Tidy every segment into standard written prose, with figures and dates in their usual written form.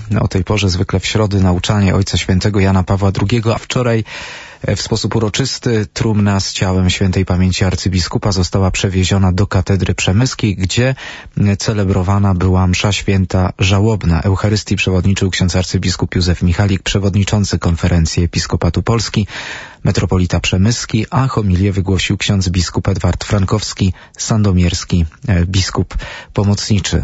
o tej porze, zwykle w środę, nauczanie Ojca Świętego Jana Pawła II, a wczoraj w sposób uroczysty trumna z ciałem świętej pamięci arcybiskupa została przewieziona do katedry przemyskiej, gdzie celebrowana była msza święta żałobna. Eucharystii przewodniczył ksiądz arcybiskup Józef Michalik, przewodniczący Konferencji Episkopatu Polski, metropolita przemyski, a homilię wygłosił ksiądz biskup Edward Frankowski, sandomierski biskup pomocniczy.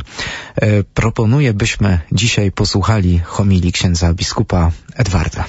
Proponuję, byśmy dzisiaj posłuchali homilii księdza biskupa Edwarda.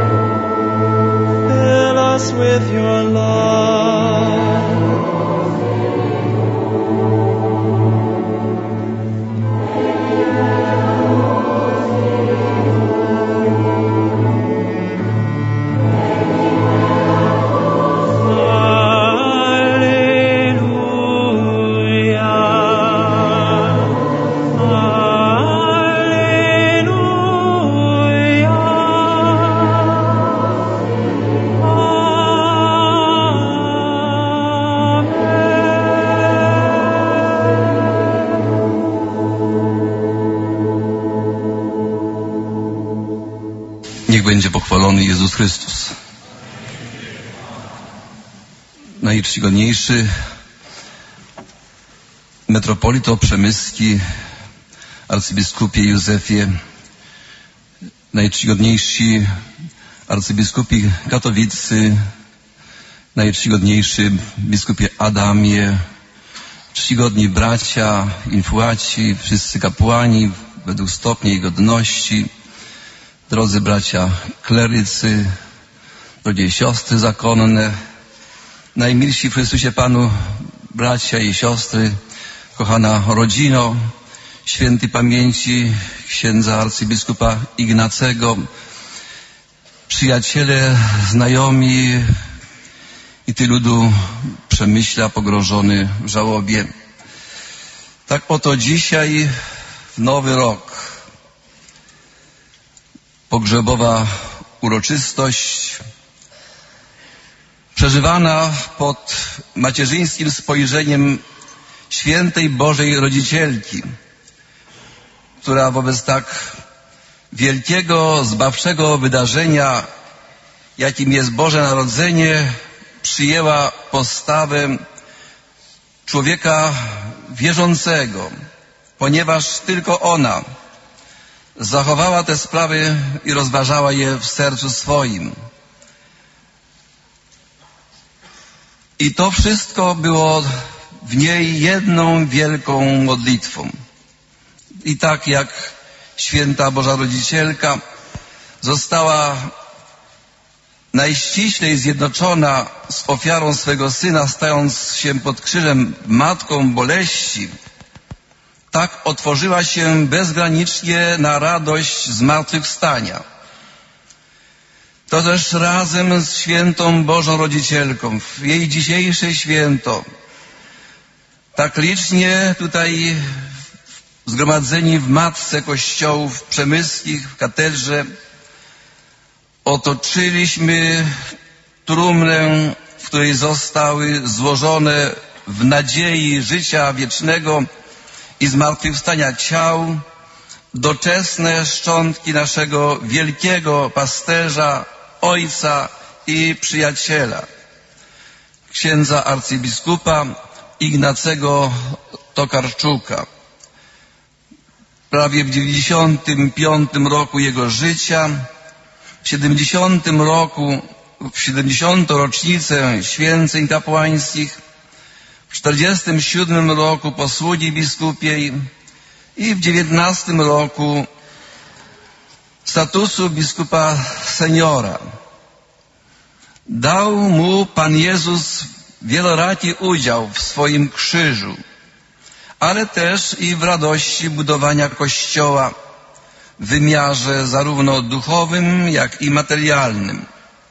with your love. będzie pochwalony Jezus Chrystus. Najczcigodniejszy metropolito przemyski, arcybiskupie Józefie, najczcigodniejsi arcybiskupi katowiccy, najczcigodniejszy biskupie Adamie, czcigodni bracia, influaci, wszyscy kapłani według stopnia i godności, drodzy bracia klerycy, drogie siostry zakonne, najmilsi w Chrystusie Panu bracia i siostry, kochana rodzino, świętej pamięci księdza arcybiskupa Ignacego, przyjaciele, znajomi i ty ludu Przemyśla pogrążony w żałobie. Tak oto dzisiaj w nowy rok pogrzebowa uroczystość przeżywana pod macierzyńskim spojrzeniem świętej Bożej Rodzicielki, która wobec tak wielkiego, zbawczego wydarzenia, jakim jest Boże Narodzenie, przyjęła postawę człowieka wierzącego, ponieważ tylko ona zachowała te sprawy i rozważała je w sercu swoim. I to wszystko było w niej jedną wielką modlitwą. I tak jak święta Boża Rodzicielka została najściślej zjednoczona z ofiarą swego Syna, stając się pod krzyżem matką boleści, tak otworzyła się bezgranicznie na radość zmartwychwstania. To też razem z świętą Bożą Rodzicielką, w jej dzisiejsze święto, tak licznie tutaj zgromadzeni w matce kościołów przemyskich, w katedrze, otoczyliśmy trumnę, w której zostały złożone w nadziei życia wiecznego i zmartwychwstania ciał doczesne szczątki naszego wielkiego pasterza, ojca i przyjaciela, księdza arcybiskupa Ignacego Tokarczuka. Prawie w 95 roku jego życia, w 70 roku, w 70. rocznicę święceń kapłańskich, w 47 roku posługi biskupiej i w 19 roku statusu biskupa seniora. Dał mu Pan Jezus wieloraki udział w swoim krzyżu, ale też i w radości budowania Kościoła w wymiarze zarówno duchowym, jak i materialnym.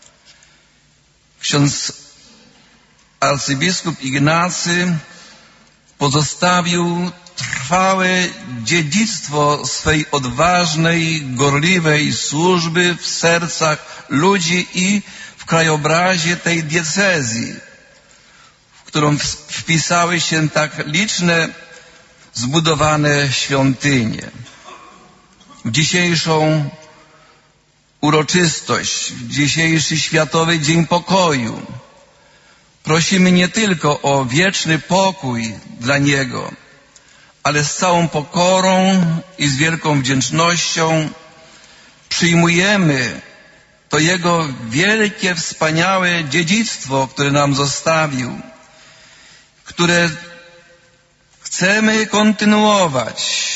Ksiądz arcybiskup Ignacy pozostawił trwałe dziedzictwo swej odważnej, gorliwej służby w sercach ludzi i w krajobrazie tej diecezji, w którą wpisały się tak liczne zbudowane świątynie. W dzisiejszą uroczystość, w dzisiejszy Światowy Dzień Pokoju prosimy nie tylko o wieczny pokój dla Niego, ale z całą pokorą i z wielką wdzięcznością przyjmujemy to Jego wielkie, wspaniałe dziedzictwo, które nam zostawił, które chcemy kontynuować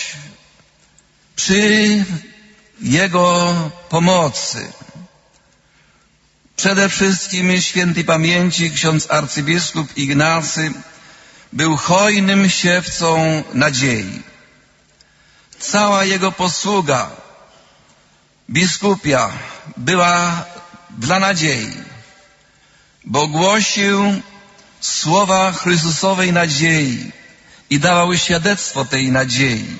przy Jego pomocy. Przede wszystkim świętej pamięci ksiądz arcybiskup Ignacy był hojnym siewcą nadziei. Cała jego posługa biskupia była dla nadziei, bo głosił słowa Chrystusowej nadziei i dawał świadectwo tej nadziei.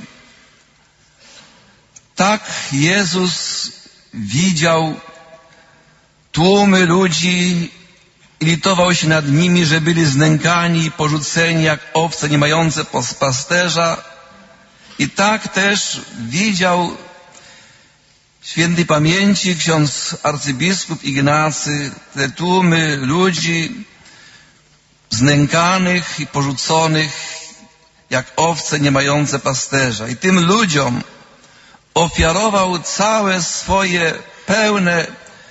Tak Jezus widział tłumy ludzi i litował się nad nimi, że byli znękani i porzuceni jak owce nie mające pasterza. I tak też widział Świętej pamięci ksiądz arcybiskup Ignacy te tłumy ludzi znękanych i porzuconych jak owce nie mające pasterza. I tym ludziom ofiarował całe swoje pełne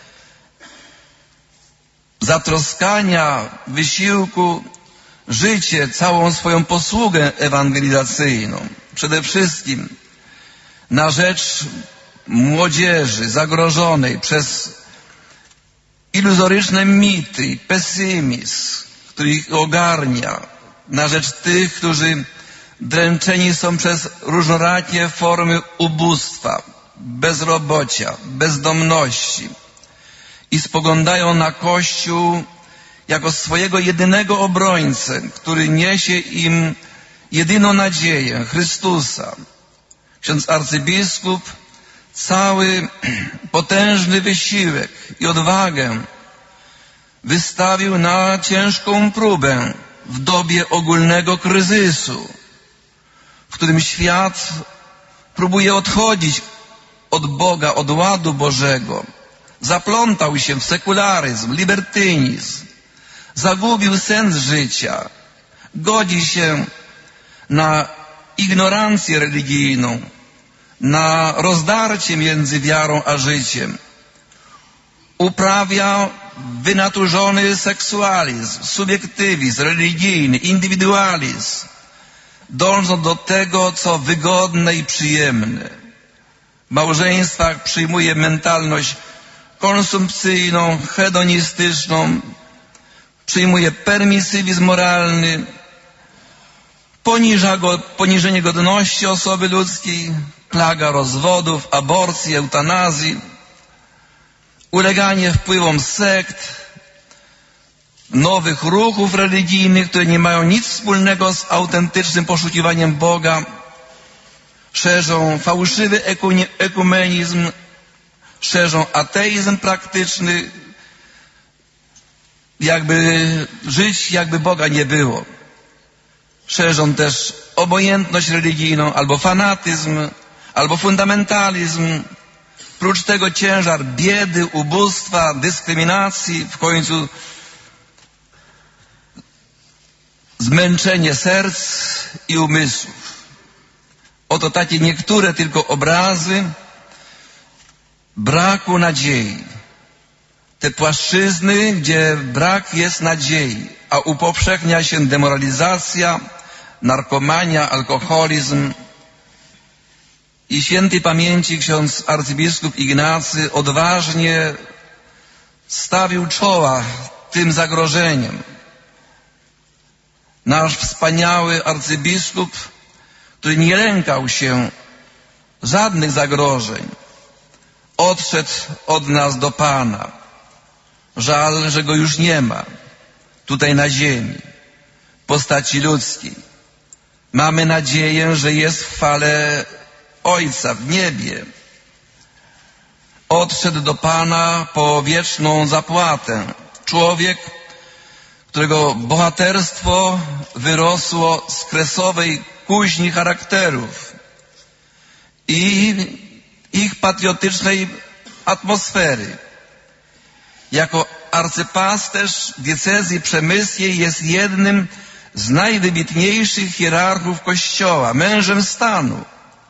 zatroskania, wysiłku, życie, całą swoją posługę ewangelizacyjną. Przede wszystkim na rzecz młodzieży zagrożonej przez iluzoryczne mity i pesymizm, który ich ogarnia, na rzecz tych, którzy dręczeni są przez różnorakie formy ubóstwa, bezrobocia, bezdomności i spoglądają na Kościół jako swojego jedynego obrońcę, który niesie im jedyną nadzieję, Chrystusa. Ksiądz arcybiskup cały potężny wysiłek i odwagę wystawił na ciężką próbę w dobie ogólnego kryzysu, w którym świat próbuje odchodzić od Boga, od ładu Bożego. Zaplątał się w sekularyzm, libertynizm, zagubił sens życia, godzi się na ignorancję religijną, na rozdarcie między wiarą a życiem. Uprawia wynaturzony seksualizm, subiektywizm religijny, indywidualizm, dążąc do tego, co wygodne i przyjemne. W małżeństwach przyjmuje mentalność konsumpcyjną, hedonistyczną, przyjmuje permisywizm moralny, poniżenie godności osoby ludzkiej, plaga rozwodów, aborcji, eutanazji, uleganie wpływom sekt, nowych ruchów religijnych, które nie mają nic wspólnego z autentycznym poszukiwaniem Boga, szerzą fałszywy ekumenizm, szerzą ateizm praktyczny, jakby Boga nie było. Szerzą też obojętność religijną, albo fanatyzm, albo fundamentalizm. Prócz tego ciężar biedy, ubóstwa, dyskryminacji, w końcu zmęczenie serc i umysłów. Oto takie niektóre tylko obrazy braku nadziei. Te płaszczyzny, gdzie brak jest nadziei, a upowszechnia się demoralizacja, narkomania, alkoholizm. I świętej pamięci ksiądz arcybiskup Ignacy odważnie stawił czoła tym zagrożeniom. Nasz wspaniały arcybiskup, który nie lękał się żadnych zagrożeń, odszedł od nas do Pana. Żal, że go już nie ma tutaj na ziemi, w postaci ludzkiej. Mamy nadzieję, że jest w chwale Ojca w niebie. Odszedł do Pana po wieczną zapłatę. Człowiek, którego bohaterstwo wyrosło z kresowej kuźni charakterów i ich patriotycznej atmosfery. Jako arcypasterz diecezji przemyskiej jest jednym z najwybitniejszych hierarchów Kościoła, mężem stanu,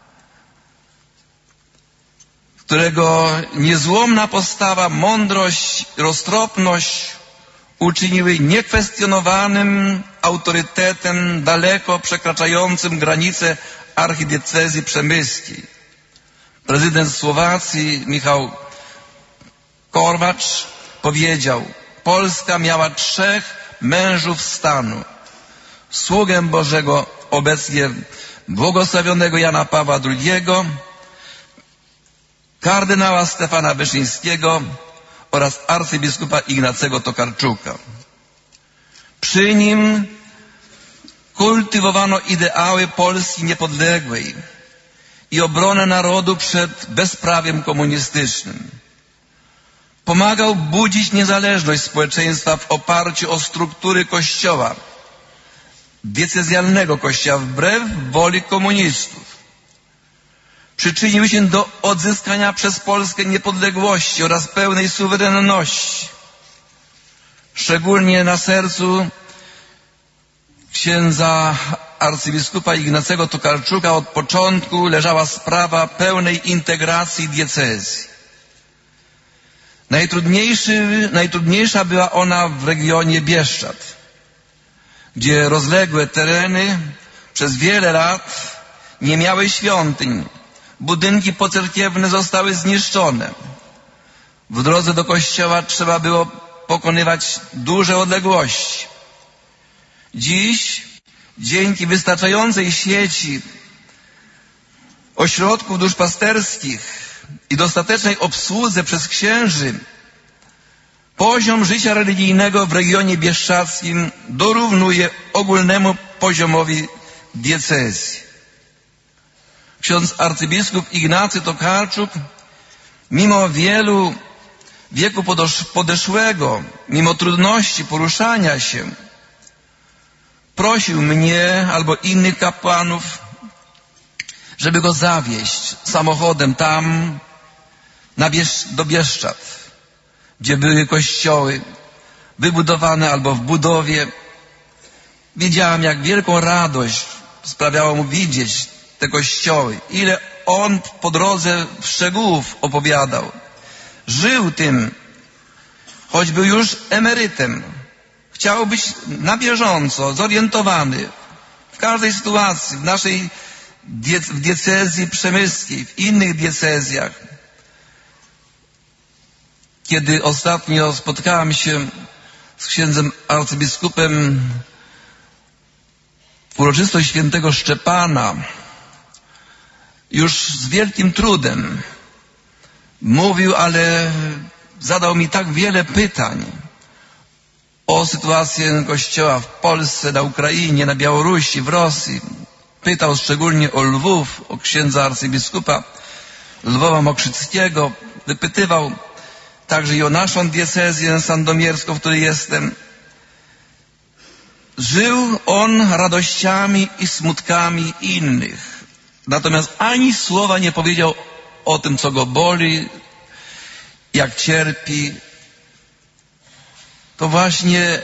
którego niezłomna postawa, mądrość, roztropność uczyniły niekwestionowanym autorytetem daleko przekraczającym granice archidiecezji przemyskiej. Prezydent Słowacji Michał Korwacz powiedział: Polska miała 3 mężów stanu. Sługę Bożego, obecnie błogosławionego Jana Pawła II, kardynała Stefana Wyszyńskiego oraz arcybiskupa Ignacego Tokarczuka. Przy nim kultywowano ideały Polski niepodległej i obronę narodu przed bezprawiem komunistycznym. Pomagał budzić niezależność społeczeństwa w oparciu o struktury Kościoła, diecezjalnego Kościoła, wbrew woli komunistów. przyczynił się do odzyskania przez Polskę niepodległości oraz pełnej suwerenności. Szczególnie na sercu księdza arcybiskupa Ignacego Tokarczuka od początku leżała sprawa pełnej integracji diecezji. Najtrudniejsza była ona w regionie Bieszczad, gdzie rozległe tereny przez wiele lat nie miały świątyń. Budynki pocerkiewne zostały zniszczone. W drodze do kościoła trzeba było pokonywać duże odległości. Dziś, dzięki wystarczającej sieci ośrodków duszpasterskich i dostatecznej obsłudze przez księży, poziom życia religijnego w regionie bieszczadzkim dorównuje ogólnemu poziomowi diecezji. Ksiądz arcybiskup Ignacy Tokarczuk, mimo wieku podeszłego, mimo trudności poruszania się, prosił mnie albo innych kapłanów, żeby go zawieźć samochodem tam, do Bieszczad, gdzie były kościoły wybudowane albo w budowie. Wiedziałem, jak wielką radość sprawiało mu widzieć te kościoły. Ile on po drodze szczegółów opowiadał. Żył tym, choć był już emerytem. Chciał być na bieżąco, zorientowany w każdej sytuacji, w naszej w diecezji przemyskiej, w innych diecezjach. Kiedy ostatnio spotkałem się z księdzem arcybiskupem w uroczystość świętego Szczepana, już z wielkim trudem mówił, ale zadał mi tak wiele pytań o sytuację Kościoła w Polsce, na Ukrainie, na Białorusi, w Rosji. Pytał szczególnie o Lwów, o księdza arcybiskupa Lwowa Mokrzyckiego. Wypytywał także i o naszą diecezję sandomierską, w której jestem. Żył on radościami i smutkami innych. Natomiast ani słowa nie powiedział o tym, co go boli, jak cierpi. To właśnie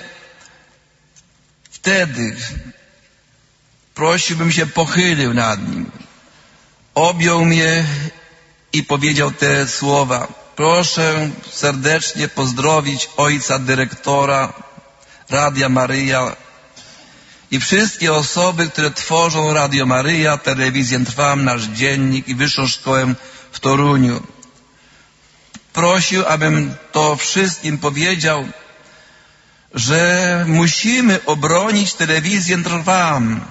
wtedy prosiłbym się, pochylił nad nim, objął mnie i powiedział te słowa. Proszę serdecznie pozdrowić ojca dyrektora Radia Maryja i wszystkie osoby, które tworzą Radio Maryja, Telewizję Trwam, Nasz Dziennik i Wyższą Szkołę w Toruniu. Prosił, abym to wszystkim powiedział, że musimy obronić Telewizję Trwam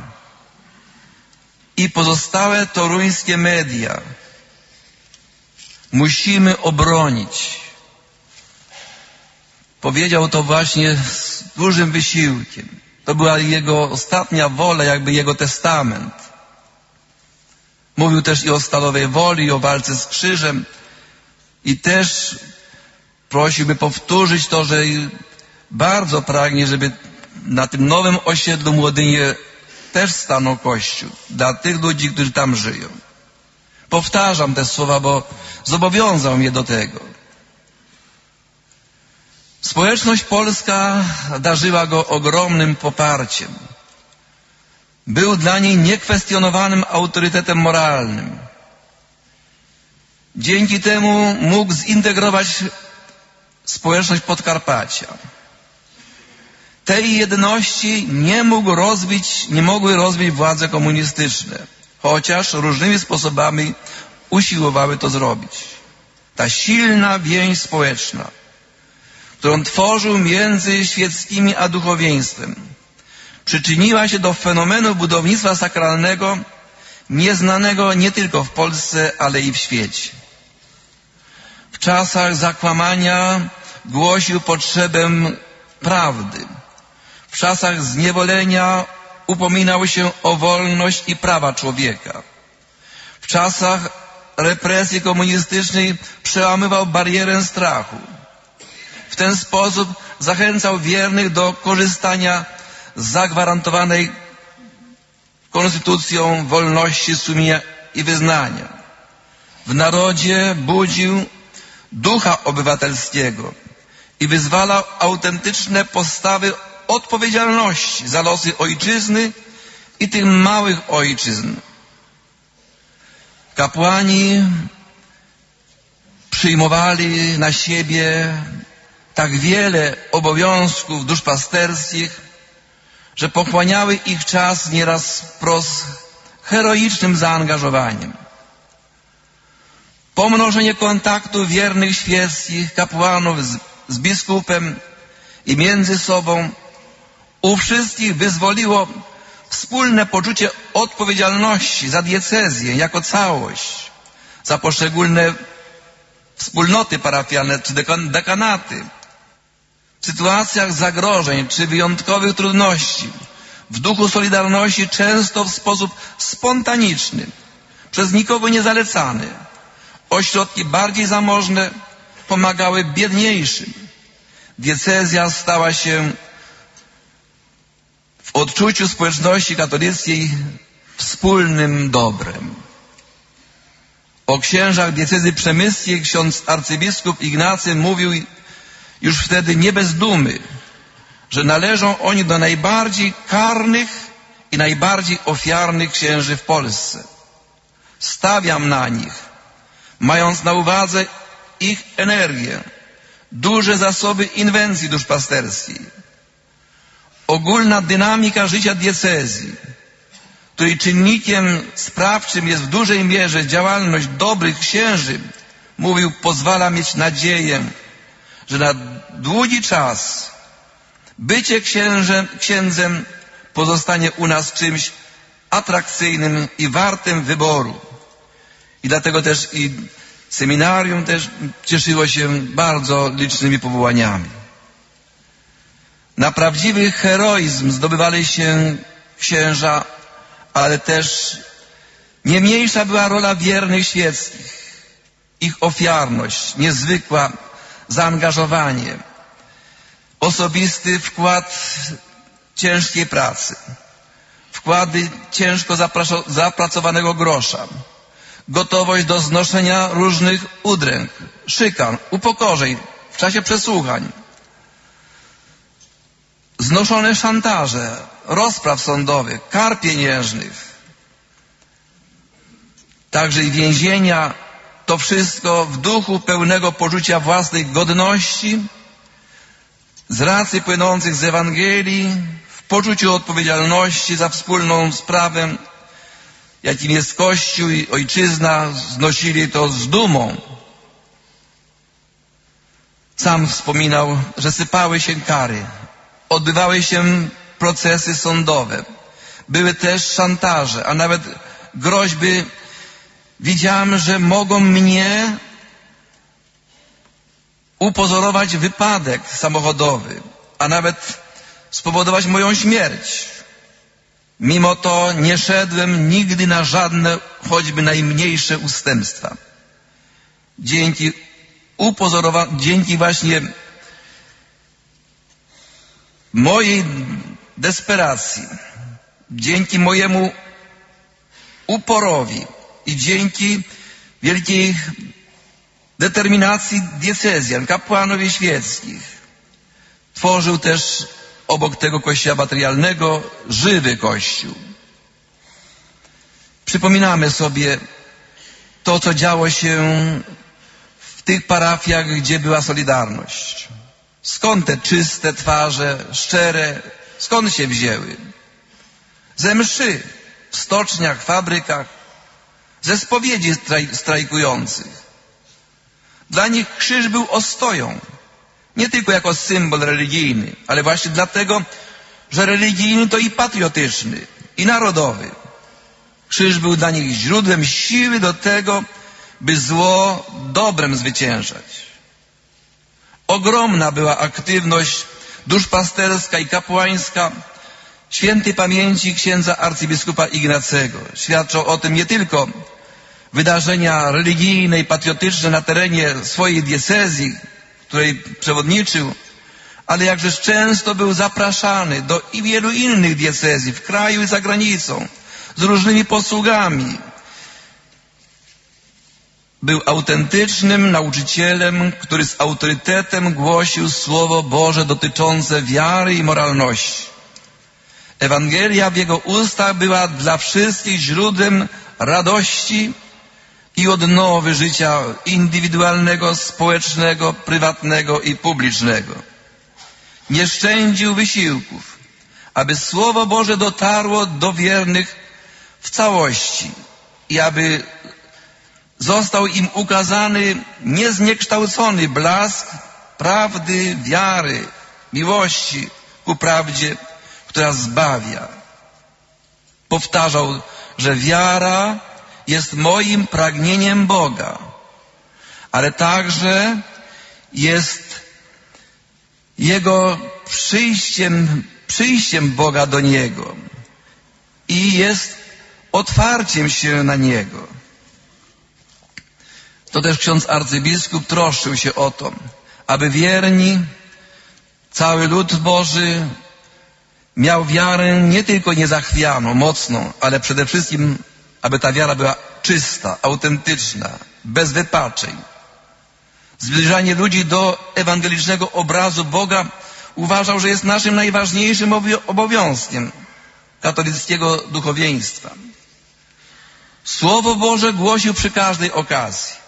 i pozostałe toruńskie media. Musimy obronić. Powiedział to właśnie z dużym wysiłkiem. To była jego ostatnia wola, jakby jego testament. Mówił też i o Stalowej Woli, i o walce z krzyżem. I też prosił, by powtórzyć to, że bardzo pragnie, żeby na tym nowym osiedlu Młodynie też stanął Kościół dla tych ludzi, którzy tam żyją. Powtarzam te słowa, bo zobowiązał mnie do tego. Społeczność polska darzyła go ogromnym poparciem. Był dla niej niekwestionowanym autorytetem moralnym. Dzięki temu mógł zintegrować społeczność Podkarpacia. Tej jedności nie mogły rozbić władze komunistyczne, chociaż różnymi sposobami usiłowały to zrobić. Ta silna więź społeczna, którą tworzył między świeckimi a duchowieństwem, przyczyniła się do fenomenu budownictwa sakralnego nieznanego nie tylko w Polsce, ale i w świecie. W czasach zakłamania głosił potrzebę prawdy. W czasach zniewolenia upominał się o wolność i prawa człowieka. W czasach represji komunistycznej przełamywał barierę strachu. W ten sposób zachęcał wiernych do korzystania z zagwarantowanej konstytucją wolności sumienia i wyznania. w narodzie budził ducha obywatelskiego i wyzwalał autentyczne postawy odpowiedzialności za losy ojczyzny i tych małych ojczyzn. Kapłani przyjmowali na siebie tak wiele obowiązków duszpasterskich, że pochłaniały ich czas nieraz wprost heroicznym zaangażowaniem. Pomnożenie kontaktów wiernych świeckich kapłanów z biskupem i między sobą u wszystkich wyzwoliło wspólne poczucie odpowiedzialności za diecezję jako całość, za poszczególne wspólnoty parafialne czy dekanaty. W sytuacjach zagrożeń czy wyjątkowych trudności, w duchu solidarności, często w sposób spontaniczny, przez nikogo nie zalecany, ośrodki bardziej zamożne pomagały biedniejszym. Diecezja stała się w odczuciu społeczności katolickiej wspólnym dobrem. O księżach diecezji przemyskiej ksiądz arcybiskup Ignacy mówił już wtedy nie bez dumy, że należą oni do najbardziej karnych i najbardziej ofiarnych księży w Polsce. Stawiam na nich, mając na uwadze ich energię, duże zasoby inwencji duszpasterskiej. Ogólna dynamika życia diecezji, której czynnikiem sprawczym jest w dużej mierze działalność dobrych księży, mówił, pozwala mieć nadzieję, że na długi czas bycie księdzem pozostanie u nas czymś atrakcyjnym i wartym wyboru. I dlatego też i seminarium też cieszyło się bardzo licznymi powołaniami. Na prawdziwy heroizm zdobywali się księża, ale też nie mniejsza była rola wiernych świeckich. Ich ofiarność, niezwykła zaangażowanie, osobisty wkład ciężkiej pracy, wkłady ciężko zapracowanego grosza, gotowość do znoszenia różnych udręk, szykan, upokorzeń w czasie przesłuchań, znoszone szantaże, rozpraw sądowych, kar pieniężnych, także i więzienia. To wszystko w duchu pełnego poczucia własnej godności, z racji płynących z Ewangelii, w poczuciu odpowiedzialności za wspólną sprawę, jakim jest Kościół i Ojczyzna, znosili to z dumą. Sam wspominał, że sypały się kary, odbywały się procesy sądowe, były też szantaże, a nawet groźby. Widziałem, że mogą mnie upozorować wypadek samochodowy, a nawet spowodować moją śmierć. Mimo to nie szedłem nigdy na żadne, choćby najmniejsze ustępstwa. Dzięki właśnie mojej desperacji, dzięki mojemu uporowi i dzięki wielkiej determinacji diecezjan, kapłanów i świeckich, tworzył też obok tego kościoła materialnego żywy kościół. Przypominamy sobie to, co działo się w tych parafiach, gdzie była solidarność. Skąd te czyste twarze, szczere, skąd się wzięły? Ze mszy, w stoczniach, fabrykach, ze spowiedzi strajkujących. Dla nich krzyż był ostoją, nie tylko jako symbol religijny, ale właśnie dlatego, że religijny to i patriotyczny, i narodowy. Krzyż był dla nich źródłem siły do tego, by zło dobrem zwyciężać. Ogromna była aktywność duszpasterska i kapłańska świętej pamięci księdza arcybiskupa Ignacego. Świadczą o tym nie tylko wydarzenia religijne i patriotyczne na terenie swojej diecezji, której przewodniczył, ale jakżeż często był zapraszany do wielu innych diecezji w kraju i za granicą z różnymi posługami. Był autentycznym nauczycielem, który z autorytetem głosił Słowo Boże dotyczące wiary i moralności. Ewangelia w jego ustach była dla wszystkich źródłem radości i odnowy życia indywidualnego, społecznego, prywatnego i publicznego. Nie szczędził wysiłków, aby Słowo Boże dotarło do wiernych w całości i aby został im ukazany niezniekształcony blask prawdy, wiary, miłości ku prawdzie, która zbawia. Powtarzał, że wiara jest moim pragnieniem Boga, ale także jest Jego przyjściem Boga do Niego i jest otwarciem się na Niego. To też ksiądz arcybiskup troszczył się o to, aby wierni, cały lud Boży miał wiarę nie tylko niezachwianą, mocną, ale przede wszystkim, aby ta wiara była czysta, autentyczna, bez wypaczeń. Zbliżanie ludzi do ewangelicznego obrazu Boga uważał, że jest naszym najważniejszym obowiązkiem katolickiego duchowieństwa. Słowo Boże głosił przy każdej okazji.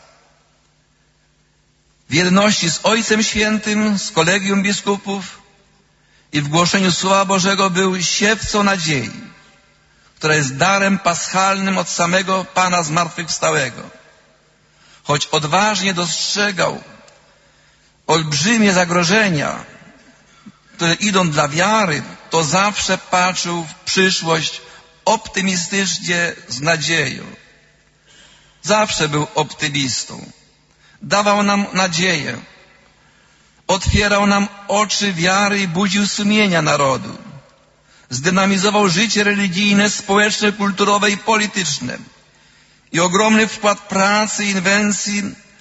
W jedności z Ojcem Świętym, z kolegium biskupów i w głoszeniu Słowa Bożego był siewcą nadziei, która jest darem paschalnym od samego Pana zmartwychwstałego. Choć odważnie dostrzegał olbrzymie zagrożenia, które idą dla wiary, to zawsze patrzył w przyszłość optymistycznie, z nadzieją. Zawsze był optymistą. Dawał nam nadzieję. Otwierał nam oczy wiary i budził sumienia narodu. Zdynamizował życie religijne, społeczne, kulturowe i polityczne. I ogromny wkład pracy i inwencji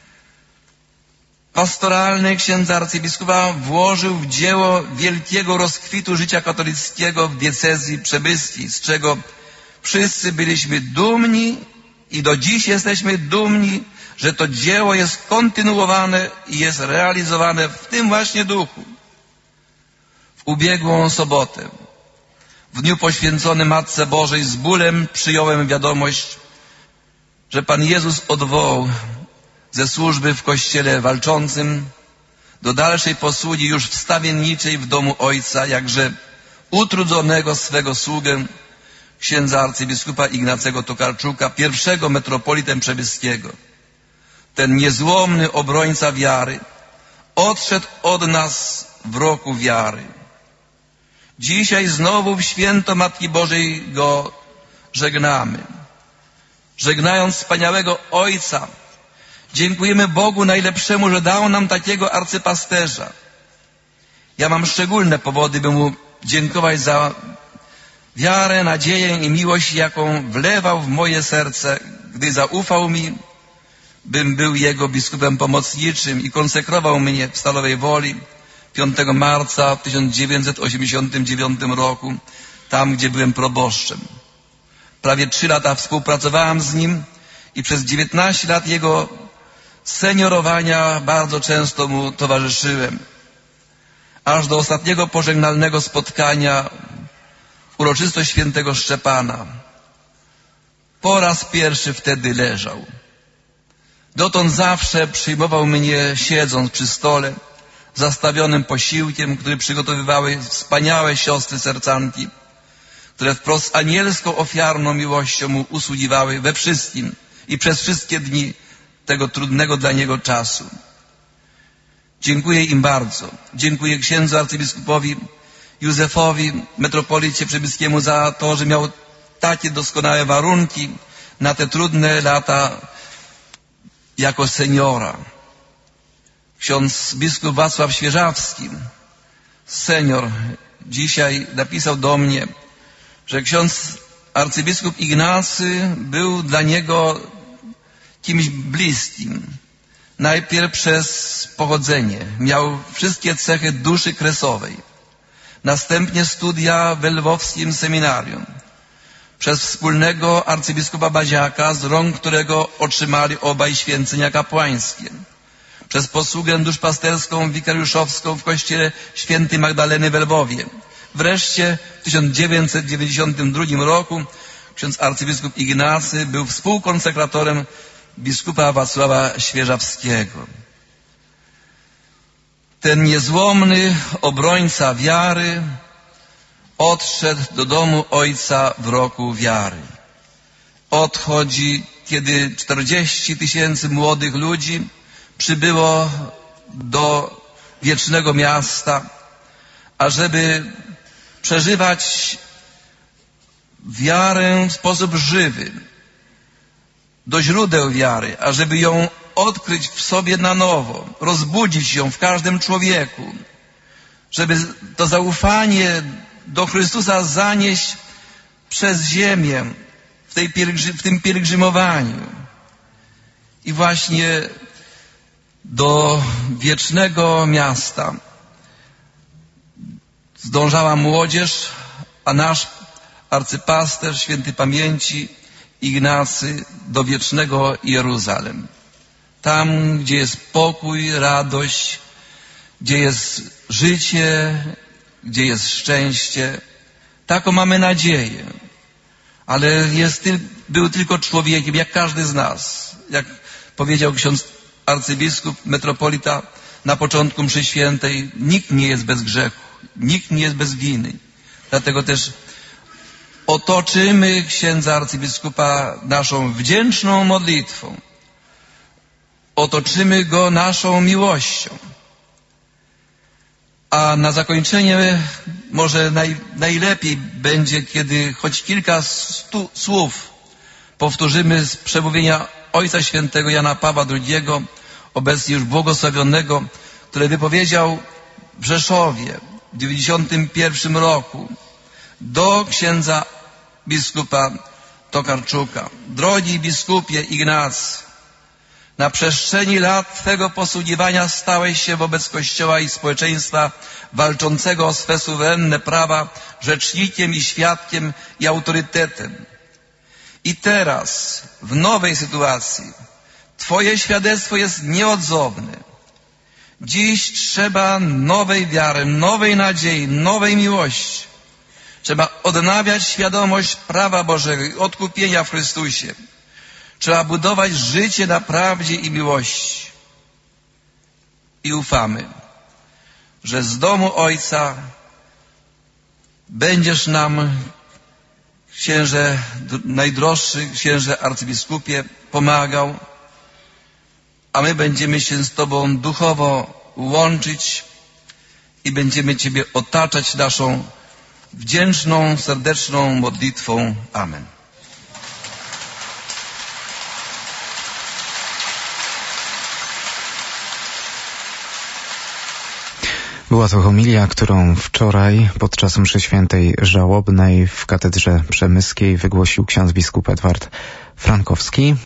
pastoralnej księdza arcybiskupa włożył w dzieło wielkiego rozkwitu życia katolickiego w diecezji przemyskiej, z czego wszyscy byliśmy dumni i do dziś jesteśmy dumni, że to dzieło jest kontynuowane i jest realizowane w tym właśnie duchu. W ubiegłą sobotę, w dniu poświęconym Matce Bożej, z bólem przyjąłem wiadomość, że Pan Jezus odwołał ze służby w Kościele walczącym do dalszej posługi już wstawienniczej w domu Ojca, jakże utrudzonego swego sługę, księdza arcybiskupa Ignacego Tokarczuka, pierwszego metropolitę przemyskiego. Ten niezłomny obrońca wiary odszedł od nas w roku wiary. Dzisiaj znowu w święto Matki Bożej go żegnamy. Żegnając wspaniałego Ojca, dziękujemy Bogu Najlepszemu, że dał nam takiego arcypasterza. Ja mam szczególne powody, by Mu dziękować za wiarę, nadzieję i miłość, jaką wlewał w moje serce, gdy zaufał mi, bym był Jego biskupem pomocniczym i konsekrował mnie w Stalowej Woli 5 marca w 1989 roku, tam gdzie byłem proboszczem. Prawie 3 lata współpracowałem z nim i przez 19 lat jego seniorowania bardzo często mu towarzyszyłem. Aż do ostatniego pożegnalnego spotkania, uroczystość świętego Szczepana. Po raz pierwszy wtedy leżał. Dotąd zawsze przyjmował mnie siedząc przy stole, zastawionym posiłkiem, który przygotowywały wspaniałe siostry sercanki, które wprost anielską ofiarną miłością mu usługiwały we wszystkim i przez wszystkie dni tego trudnego dla niego czasu. Dziękuję im bardzo. Dziękuję księdzu arcybiskupowi Józefowi, metropolicie przemyskiemu, za to, że miał takie doskonałe warunki na te trudne lata jako seniora. Ksiądz biskup Wacław Świeżawski, senior, dzisiaj napisał do mnie, że ksiądz arcybiskup Ignacy był dla niego kimś bliskim. Najpierw przez pochodzenie. Miał wszystkie cechy duszy kresowej. Następnie studia w lwowskim seminarium. przez wspólnego arcybiskupa Baziaka, z rąk którego otrzymali obaj święcenia kapłańskie, przez posługę duszpasterską wikariuszowską w kościele świętej Magdaleny w Lwowie. Wreszcie w 1992 roku ksiądz arcybiskup Ignacy był współkonsekratorem biskupa Wacława Świeżawskiego. Ten niezłomny obrońca wiary odszedł do domu Ojca w roku wiary. Odchodzi, kiedy 40 000 młodych ludzi przybyło do wiecznego miasta, ażeby przeżywać wiarę w sposób żywy, do źródeł wiary, ażeby ją odkryć w sobie na nowo, rozbudzić ją w każdym człowieku, żeby to zaufanie do Chrystusa zanieść przez ziemię w tym pielgrzymowaniu. I właśnie do wiecznego miasta zdążała młodzież, a nasz arcypasterz świętej pamięci Ignacy do wiecznego Jeruzalem. Tam, gdzie jest pokój, radość, gdzie jest życie, gdzie jest szczęście. Taką mamy nadzieję. Ale był tylko człowiekiem, jak każdy z nas. Jak powiedział ksiądz arcybiskup, metropolita na początku mszy świętej, nikt nie jest bez grzechu, nikt nie jest bez winy. Dlatego też otoczymy księdza arcybiskupa naszą wdzięczną modlitwą. Otoczymy go naszą miłością. A na zakończenie może najlepiej będzie, kiedy choć kilka słów powtórzymy z przemówienia Ojca Świętego Jana Pawła II, obecnie już błogosławionego, który wypowiedział w Rzeszowie w 1991 roku do księdza biskupa Tokarczuka. Drogi biskupie Ignacy, na przestrzeni lat Twego posługiwania stałeś się wobec Kościoła i społeczeństwa walczącego o swe suwerenne prawa rzecznikiem i świadkiem i autorytetem. I teraz, w nowej sytuacji, Twoje świadectwo jest nieodzowne. Dziś trzeba nowej wiary, nowej nadziei, nowej miłości. Trzeba odnawiać świadomość prawa Bożego i odkupienia w Chrystusie. Trzeba budować życie na prawdzie i miłości. I ufamy, że z domu Ojca będziesz nam, księże najdroższy, księże arcybiskupie, pomagał, a my będziemy się z Tobą duchowo łączyć i będziemy Ciebie otaczać naszą wdzięczną, serdeczną modlitwą. Amen. Była to homilia, którą wczoraj podczas mszy świętej żałobnej w katedrze przemyskiej wygłosił ksiądz biskup Edward Frankowski.